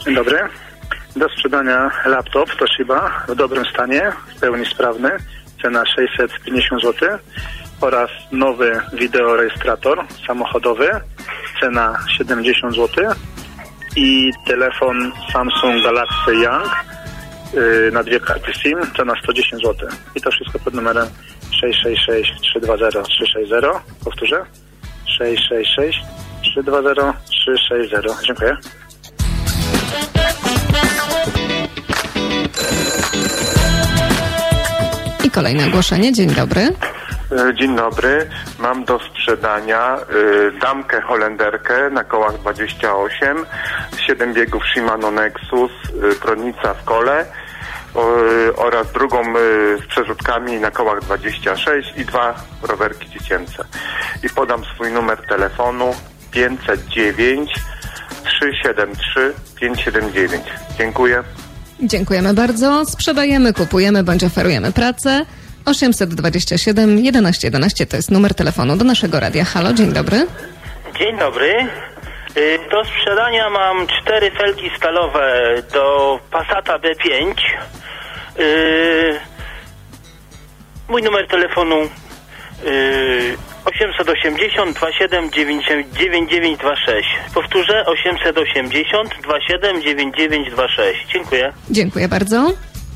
Dzień dobry. Do sprzedania laptop Toshiba w dobrym stanie, w pełni sprawny, cena 650 zł oraz nowy wideorejestrator samochodowy, cena 70 zł i telefon Samsung Galaxy Young na 2 karty SIM, cena 110 zł. I to wszystko pod numerem 666 320 360. Powtórzę. 666 320 360. Dziękuję. I kolejne ogłoszenie. Dzień dobry. Dzień dobry. Mam do sprzedania damkę holenderkę na kołach 28, 7 biegów Shimano Nexus, prądnica w kole oraz drugą z przerzutkami na kołach 26 i 2 rowerki dziecięce. I podam swój numer telefonu 509 373 579. Dziękuję. Dziękujemy bardzo. Sprzedajemy, kupujemy bądź oferujemy pracę. 827 11 11 to jest numer telefonu do naszego radia. Halo, dzień dobry. Dzień dobry. Do sprzedania mam 4 felgi stalowe do Passata B5. Mój numer telefonu 880 27 9926. Powtórzę, 880 27 9926. Dziękuję. Dziękuję bardzo.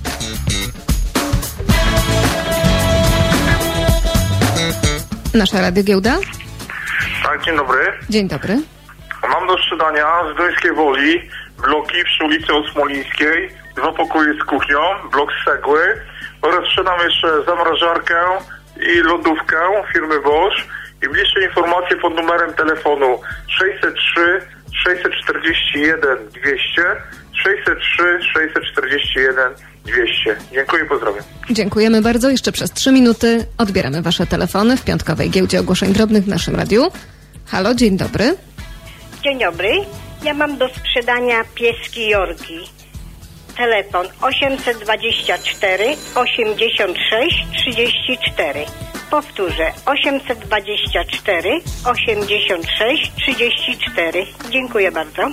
Nasza radiogiełda. Tak, dzień dobry. Dzień dobry. Mam do sprzedania z Gdańskiej Woli bloki przy ulicy Osmolińskiej, 2 pokoje z kuchnią, blok z cegły oraz sprzedam jeszcze zamrażarkę i lodówkę firmy Bosch i bliższe informacje pod numerem telefonu 603 641 200 603 641 200. Dziękuję, pozdrawiam. Dziękujemy bardzo. Jeszcze przez 3 minuty odbieramy wasze telefony w piątkowej giełdzie ogłoszeń drobnych w naszym radiu. Halo, dzień dobry. Dzień dobry. Ja mam do sprzedania pieski Yorki. Telefon 824 86 34. Powtórzę, 824 86 34. Dziękuję bardzo.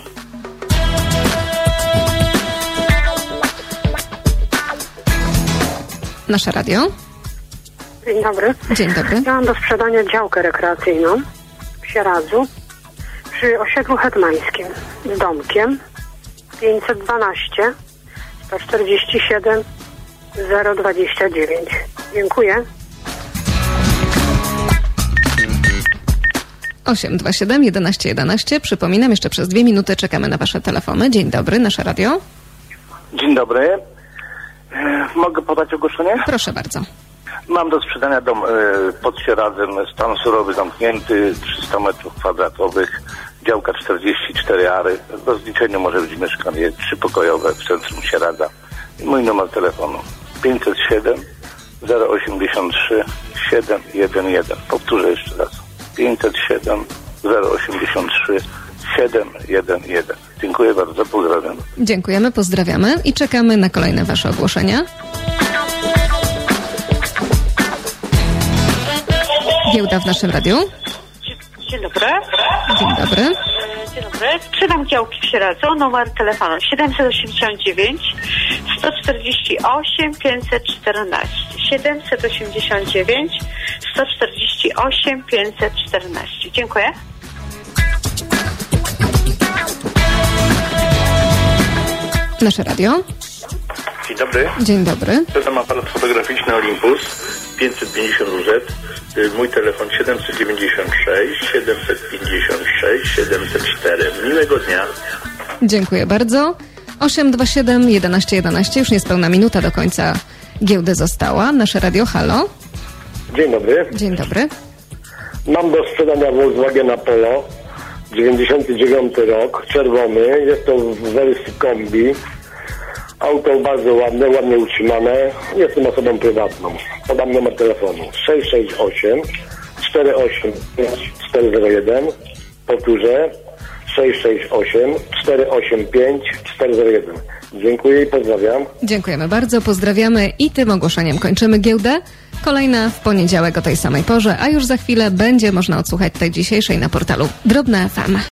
Nasze radio. Dzień dobry. Dzień dobry. Ja mam do sprzedania działkę rekreacyjną w Sieradzu przy osiedlu hetmańskim z domkiem 512 147 029. Dziękuję. 827 11 11. Przypominam, jeszcze przez 2 minuty czekamy na wasze telefony. Dzień dobry, nasze radio. Dzień dobry. Mogę podać ogłoszenie? Proszę bardzo. Mam do sprzedania dom pod Sieradzem, stan surowy zamknięty, 300 m2, działka 44 ary. W rozliczeniu może być mieszkanie 3-pokojowe w centrum Sieradza. I mój numer telefonu 507 083 711. Powtórzę jeszcze raz. 507 083 711. Dziękuję bardzo, pozdrawiam. Dziękujemy, pozdrawiamy i czekamy na kolejne wasze ogłoszenia. Giełda w naszym radiu. Dzień dobry. Dzień dobry. Dzień dobry. Sprzedam działki w Sieradzu. Numer telefonu 789 148 514. 789 148 514. Dziękuję. Nasze radio. Dzień dobry. Dzień dobry. Sprzedam aparat fotograficzny Olympus 550 UZ. Mój telefon 796 756 704. Miłego dnia. Dziękuję bardzo. 827 11 11. Już niespełna minuta do końca giełdy została. Nasze radio, halo. Dzień dobry. Dzień dobry. Mam do sprzedania Volkswagena Polo, 99 rok, czerwony. Jest to w wersji kombi. Auto bardzo ładne, ładnie utrzymane. Jestem osobą prywatną. Podam numer telefonu 668 485 401. Powtórzę 668 485 401. Dziękuję i pozdrawiam. Dziękujemy bardzo, pozdrawiamy i tym ogłoszeniem kończymy giełdę. Kolejna w poniedziałek o tej samej porze, a już za chwilę będzie można odsłuchać tej dzisiejszej na portalu Drobne FM.